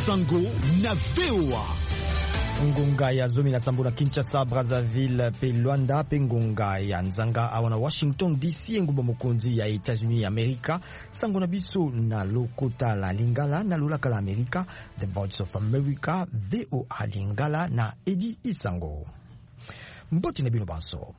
Sango na VOA. Ngonga ya zomi na sambo na Kinshasa, Brazzaville pe Luanda pe ngonga ya Nzanga awana Washington DC nguba mokonzi ya États-Unis ya Amerika sango na biso na lokota la Lingala na lolaka la Amerika, The Voice of America, VOA Lingala na Edi Isango. Mboti na bino banso.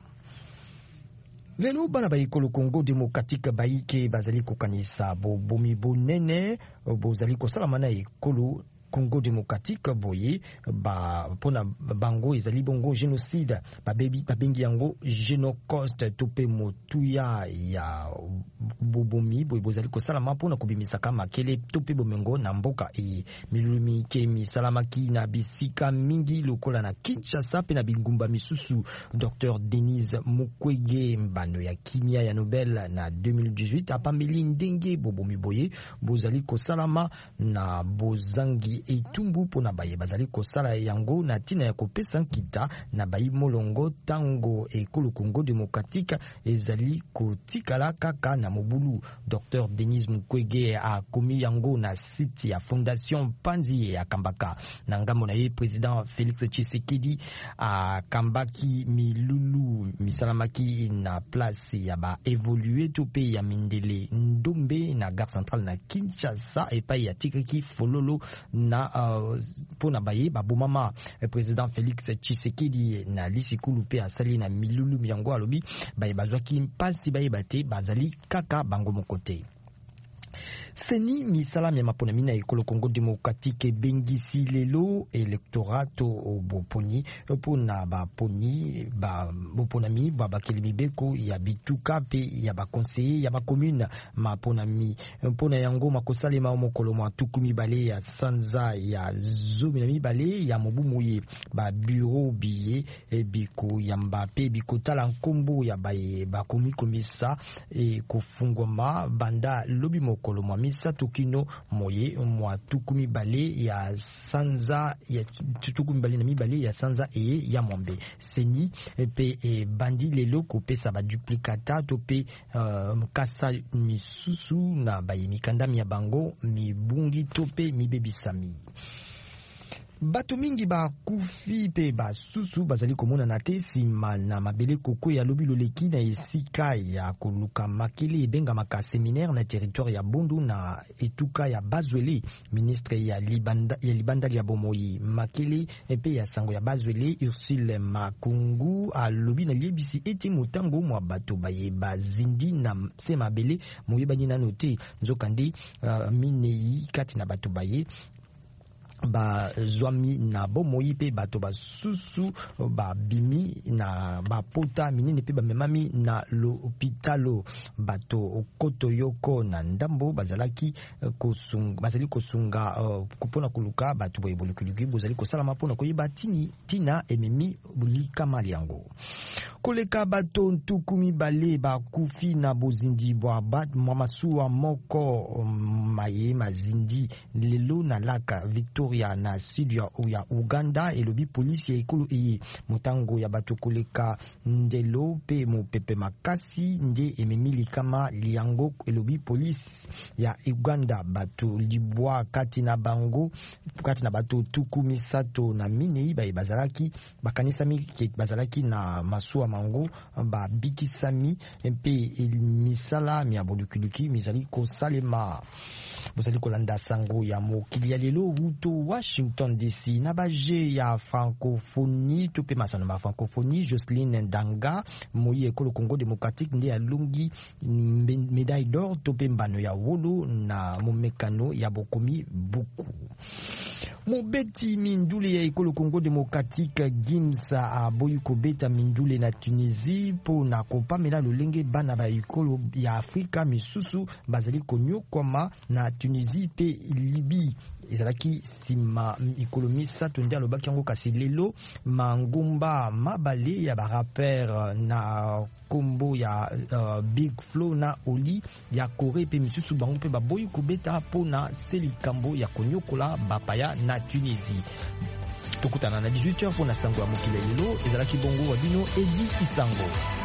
Lelo bana bayikolo Congo Démocratique bayike bazali kokanisa bomi bonene bozali kosala na ekolo Congo Démocratique boye ba pona bango ezali bongo génocide babengi yango génocide tope motuya ya bobomi boye bozali kosala mapona kubimisa kama kele tope bomengo na mboka milumi ke misalamaki na bisika mingi lokola na Kinshasa pe na bingumba misusu. Dr Denis Mukwege mbano ya kimia ya Nobel na 2018 apambeli ndenge bobomi boye bozali kosalama na bozangi etumbu pona baye bazali kosala yango na tina ya kopesa nkita na bayi molongo tango ekolo Congo Démocratique ezali kotikala kaka na mobulu. Dr Denis Mukwege a komi yango na site ya Fondation Panzi ya Kambaka na ngambo na ye President Félix Tshisekedi a kambaki milulu misalamaki na place ya ba évoluer tope ya Mindele Ndombe na Gare Centrale na Kinshasa epai ya Tikiki Fololo na pona baye babomama. Président Félix Tshisekedi na lisikulu pe asali na milulu yango alobi baye bazwaki mpasi baye bate bazali kaka bango mokote. Seni misala mia mapona mina ekolo Congo Démocratique bengisi lelo electorato boponi pona baponi ba boponami babakeli mibeko ya bituka pe ya ba conseiller ya ba commune mapona mi pona yango makosale ma mokolo mwa tukumi bale ya sanza ya zomi na mibale ya mobumoye ba bureau biye biko ya Mbappé biko tala nkombo ya baye bakomi komisa kufungwa banda lobi mokolo mwa misato kino moye mwa tukumi bale ya sanza ya tukumi bale na mibale ya sanza ya Mwambe. Seni pe bandi lelo kopesa ba duplicata to pe kasa misusu na baye mikandami ya bango mibungi to pe mibebisami. Bato mingi ba kufi pe ba susu bazali komona na te sima na mabele koko ya lobi loleki na esika ya koluka makele ebenga maka séminaire na territoire ya Bundu na etuka ya Bazwele. Ministre ya libanda ya bomoi makele pe ya sango ya Bazwele Ursule Makungu a lobi na liebisi ete motango mwa bato baye bazindi na se mabele moyebani na note nzokande minei kati na bato baye ba zwami na bomoi pe bato basusu ba bimi na bapota minene pe bamemami na l'hôpitalo bato koto yoko na ndambo bazali kosunga kupona kuluka bato boyebolekuluki bozali kosalama pona koyeba tina ememi bulika mali yango koleka bato ntukumi bale bakufi na bozindi bwa masuwa moko maye mazindi lelo na laka Victoria na sud ya Uganda elobi polisi ya ekolo motango ya bato koleka ndelo pe mopepe makasi nde ememili kama liango elobi polisi ya Uganda bato libwa kati na bato tukumi sato na minei baye bazalaki bakanisami bazalaki na masuwa mango babikisami mpe misala mia bolukuluki mizali kosalema bozali kolanda sango ya mokili ya lelo ruto Washington DC na baje ya francophonie to pe masano ma francophonie Jocelyne Ndanga moyi ekolo Congo Démocratique nde alungi médaille d'or to pe mbano ya wolo na momekano ya bokomi buku. Mobeti mindule ya ekolo Congo Démocratique Gimsa aboyi kobeta mindule na Tunisie po na kopamela lolenge bana ba ekolo ya Afrika misusu bazali konyokoma na Tunisie pe Libye ezalaki sima ekolomi sato nde alobaki yango kasi lelo mangumba mabale ya ba rapper na kombo ya Big Flo na Oli ya Corée pe misusu bango pe baboyi kobeta po na selikambo ya konyokola bapaya na Tunisie. Tokutana na 18h pour na sango ya mokili lelo ezalaki bongo wa bino Edi Isango.